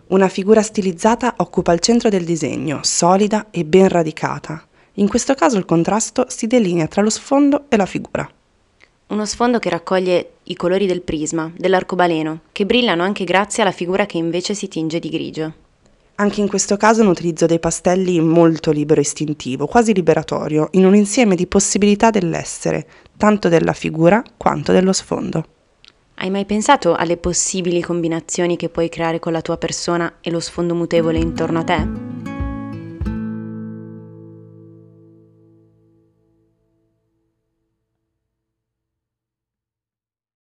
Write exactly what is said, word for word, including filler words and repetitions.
Una figura stilizzata occupa il centro del disegno, solida e ben radicata. In questo caso il contrasto si delinea tra lo sfondo e la figura. Uno sfondo che raccoglie i colori del prisma, dell'arcobaleno, che brillano anche grazie alla figura che invece si tinge di grigio. Anche in questo caso un utilizzo dei pastelli molto libero e istintivo, quasi liberatorio, in un insieme di possibilità dell'essere, tanto della figura quanto dello sfondo. Hai mai pensato alle possibili combinazioni che puoi creare con la tua persona e lo sfondo mutevole intorno a te?